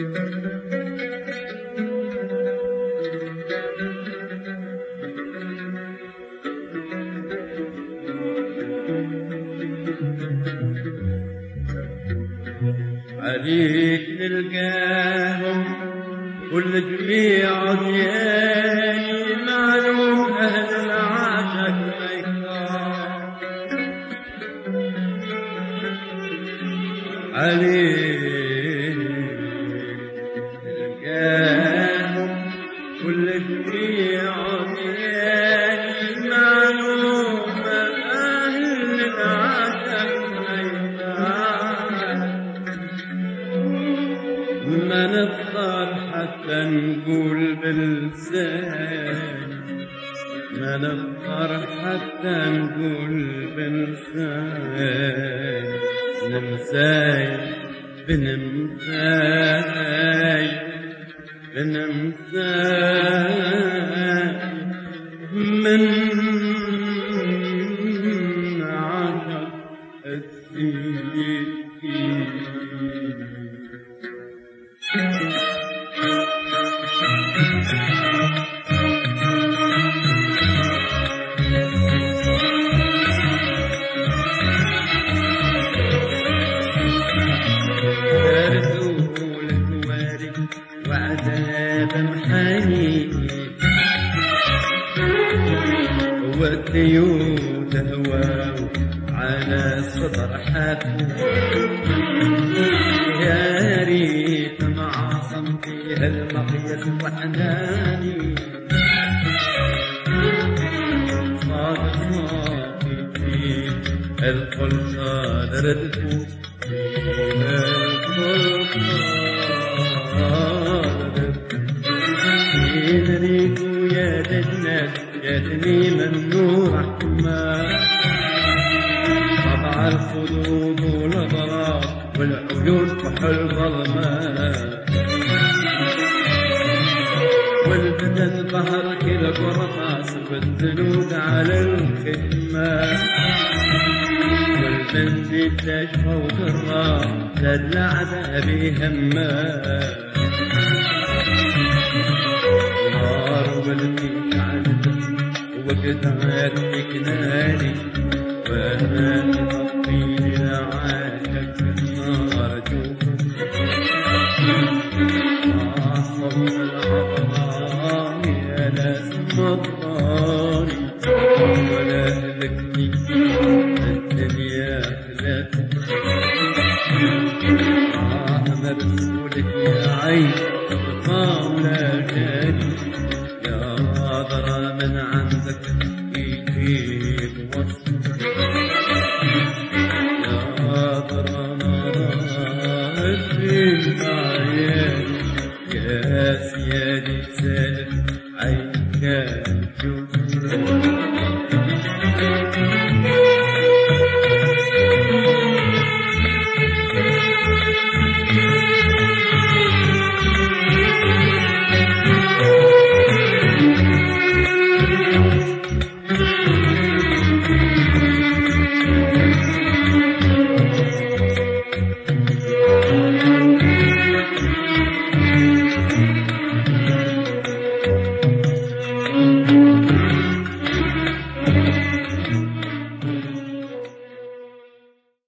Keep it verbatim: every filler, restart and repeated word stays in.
عليك نلقاهم كل جميع دياني معلوم أهل العاشق ميكار عليك نلقاهم كل جميع دياني معلوم أهل العاشق ميكار ما نضطر حتى نقول بلسان ما نضطر حتى نقول بلسان نمساي بنمساي بنمساي من عشق السنين والديوت هواو على صدر حاتم يا ريت معاصم فيها المقيس وحناني صادق صافي فيه الكل صادر الفوت الكل صادر يدريكو يا دجنات جاتني ممنوع حكمة طبع الخدود والأضرار والعيون كحل ظلمات والبدن ظهر كل قرطاس بالذنود على الخدمة والبنت تشفى وترى زاد العذاب همات نار ولدي وقت عاتك ناري وانا تطفيني لعاشق النار جوفك عصب العظام يا ناس مضاني ولا هلكني الدنيا خلاتك آه مرسولك يا عين طاولة